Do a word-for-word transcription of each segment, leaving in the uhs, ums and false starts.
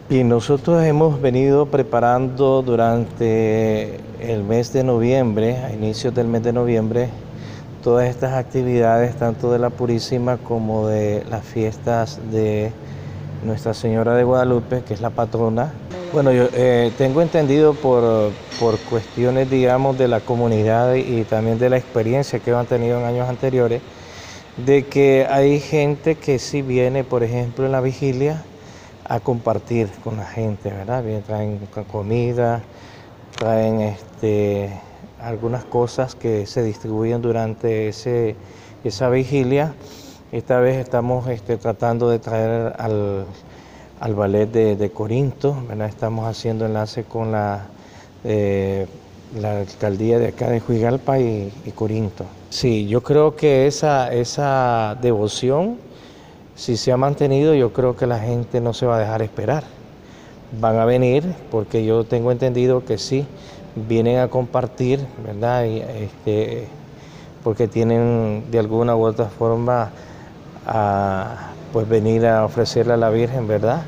Y nosotros hemos venido preparando durante el mes de noviembre, a inicios del mes de noviembre, todas estas actividades, tanto de la Purísima como de las fiestas de Nuestra Señora de Guadalupe, que es la patrona. Bueno, yo eh, tengo entendido por, por cuestiones, digamos, de la comunidad y también de la experiencia que han tenido en años anteriores, de que hay gente que sí viene, por ejemplo, en la vigilia, a compartir con la gente, ¿verdad? Bien, traen comida, traen este, algunas cosas que se distribuyen durante ese, esa vigilia. Esta vez estamos este, tratando de traer al, al ballet de, de Corinto, ¿verdad? Estamos haciendo enlace con la, eh, la alcaldía de acá de Juigalpa y, y Corinto. Sí, yo creo que esa, esa devoción, si se ha mantenido, yo creo que la gente no se va a dejar esperar. Van a venir, porque yo tengo entendido que sí, vienen a compartir, ¿verdad? Y, este, porque tienen de alguna u otra forma a pues venir a ofrecerle a la Virgen, ¿verdad?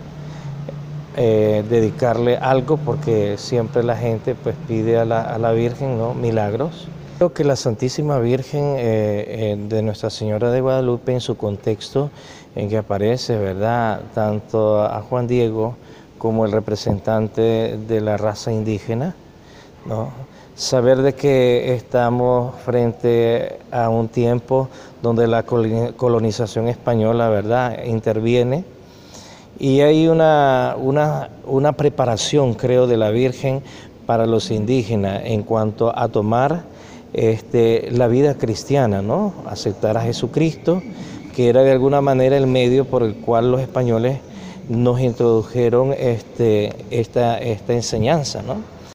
Eh, dedicarle algo, porque siempre la gente pues pide a la, a la Virgen, ¿no? Milagros. Creo que la Santísima Virgen eh, eh, de Nuestra Señora de Guadalupe, en su contexto en que aparece, ¿verdad?, tanto a Juan Diego como el representante de la raza indígena, ¿no? Saber de que estamos frente a un tiempo donde la colonización española, ¿verdad?, interviene, y hay una, una, una preparación, creo, de la Virgen para los indígenas en cuanto a tomar este, la vida cristiana, ¿no? Aceptar a Jesucristo, que era de alguna manera el medio por el cual los españoles nos introdujeron este, esta, esta enseñanza, ¿no?